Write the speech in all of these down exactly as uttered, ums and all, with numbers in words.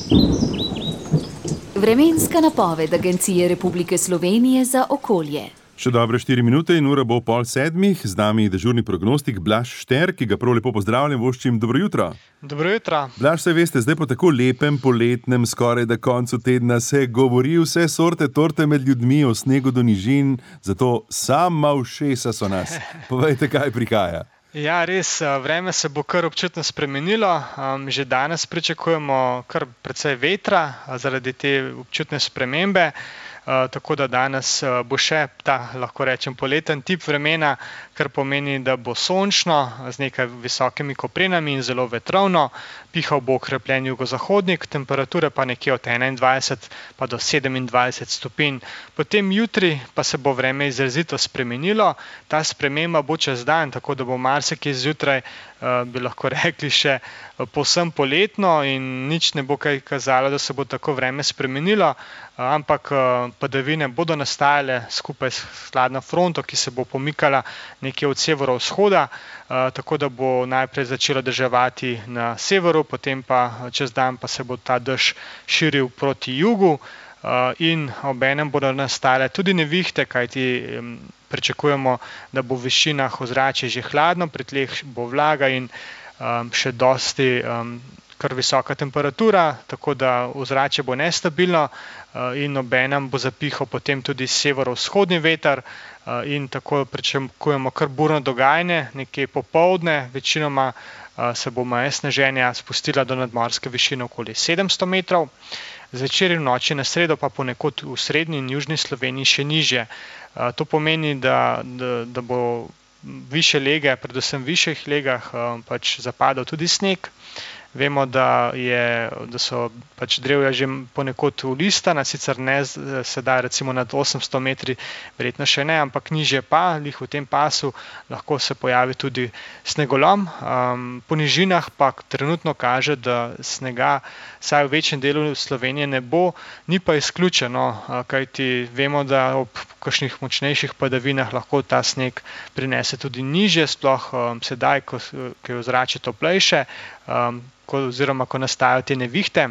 Vremenska napoved Agencije Republike Slovenije za okolje. Še dobre štiri minute in ura bo pol sedmih, z nami dežurni prognostik Blaž Šter, ki ga prav lepo pozdravljam, voščim dobro jutro. Dobro jutro. Blaž, saj veste, zdaj po tako lepem poletnem, skoraj da koncu tedna se govori vse sorte torte med ljudmi o snegu do nižin, zato sama ušesa so nas. Povejte, kaj prihaja. Ja, res, vreme se bo kar občutno spremenilo. Že danes pričakujemo kar precej vetra zaradi te občutne spremembe. Tako da danes bo še ta, lahko rečem, poleten tip vremena, kar pomeni, da bo sončno z nekaj visokimi koprenami in zelo vetrovno. Pihal bo okrepljen jugozahodnik, temperature pa nekje od enaindvajset pa do sedemindvajset stopinj. Potem jutri pa se bo vreme izrazito spremenilo. Ta sprememba bo čez dan, tako da bo marsikje zjutraj, bi lahko rekli, še povsem poletno in nič ne bo kaj kazalo, da se bo tako vreme spremenilo, ampak padavine bodo nastajale skupaj s hladno fronto, ki se bo pomikala nekje od severovzhoda, tako da bo najprej začelo deževati na severu, potem pa čez dan pa se bo ta dež širil proti jugu in obenem bodo nastajale tudi nevihte, kajti pričakujemo, da bo v višinah ozračje že hladno, pri tleh bo vlaga in um, še dosti um, kar visoka temperatura, tako da ozračje bo nestabilno uh, in obenem bo zapihal potem tudi severovzhodni veter uh, in tako pričakujemo kar burno dogajanje, nekje popoldne, večinoma uh, se bo meja sneženja spustila do nadmorske višine okoli sedemsto metrov. Zvečer in v noči na sredo pa ponekod v srednji in južni Sloveniji še nižje. To pomeni, da, da, da bo višje lege, predvsem v višjih legah, pač zapadal tudi sneg. Vemo, da, je, da so pač drevja že ponekod ulistana, sicer ne sedaj recimo nad osemsto metri, verjetno še ne, ampak nižje pa, lih v tem pasu, lahko se pojavi tudi snegolom. Um, po nižinah pa trenutno kaže, da snega saj v večjem delu Slovenije ne bo, ni pa izključeno, kajti vemo, da ob kakšnih močnejših padavinah lahko ta sneg prinese tudi nižje, sploh um, sedaj, ko, ko je ozračje toplejše, um, oziroma ko nastajajo te nevihte.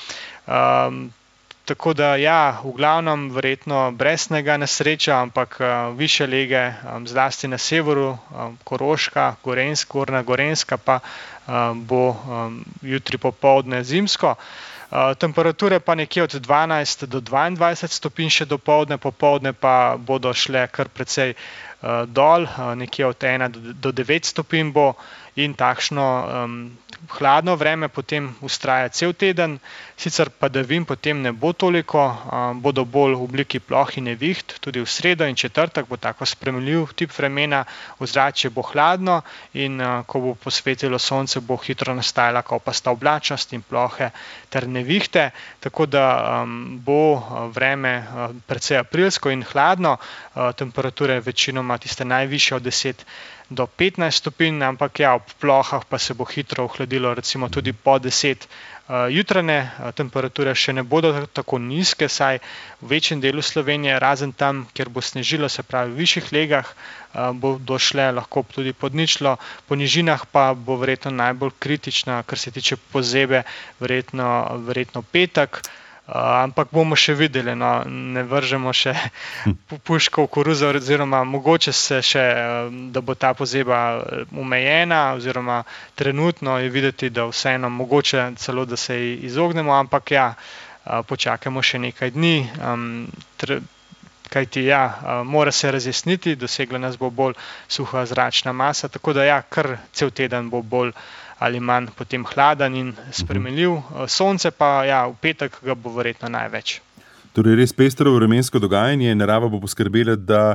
Um, tako da ja, v glavnem verjetno brez snega na srečo, ampak uh, višje lege, um, zlasti na severu, um, Koroška, Gorenska, Gornja Gorenjska pa um, bo um, jutri popoldne zimsko. Uh, temperature pa nekje od dvanajst do dvaindvajset stopinj še dopoldne, popoldne pa bodo šle kar precej uh, dol, uh, nekje od ena do devet stopinj bo in takšno um, hladno vreme potem vztraja cel teden, sicer padavin potem ne bo toliko, um, bodo bolj v obliki ploh in neviht, tudi v sredo in četrtek bo tako spremljiv tip vremena, ozračje bo hladno in uh, ko bo posvetilo sonce, bo hitro nastajala kopasta oblačnost in plohe ter nevihte, tako da um, bo vreme uh, precej aprilsko in hladno, uh, temperature večinoma tiste najvišje od deset do petnajst stopinj, ampak ja, ob plohah pa se bo hitro ohladilo, recimo tudi po deset. Jutranje temperature še ne bodo tako nizke, saj v večjem delu Slovenije, razen tam, kjer bo snežilo, se pravi v višjih legah, bo došle lahko tudi pod ničlo, po nižinah pa bo verjetno najbolj kritična, kar se tiče pozebe, verjetno, verjetno petek. Uh, ampak bomo še videli, no, ne vržemo še puško v koruzo, oziroma mogoče se še, da bo ta pozeba omejena, oziroma trenutno je videti, da vseeno mogoče celo, da se ji izognemo, ampak ja, uh, počakajmo še nekaj dni, um, tre, kajti ja, uh, mora se razjasniti, dosegla nas bo bolj suha zračna masa, tako da ja, kar cel teden bo bolj ali manj potem hladen in spremenljiv. Sonce pa ja, v petek ga bo verjetno največ. Torej res pestro vremensko dogajanje, narava bo poskrbela, da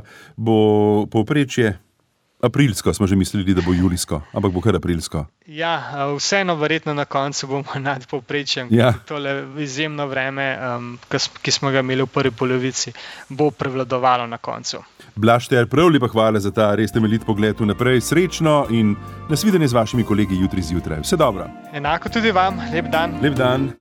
bo povprečje aprilsko, smo že mislili, da bo julijsko, ampak bo kar aprilsko. Ja, vseeno verjetno na koncu bomo nad povprečjem. Ja. Tole izjemno vreme, um, ki smo ga imeli v prvi polovici, bo prevladovalo na koncu. Blaž Šter, prav lepa hvala za ta res temeljit pogled vnaprej. Srečno in nasvidenje z vašimi kolegi jutri zjutraj. Vse dobro. Enako tudi vam. Lep dan. Lep dan.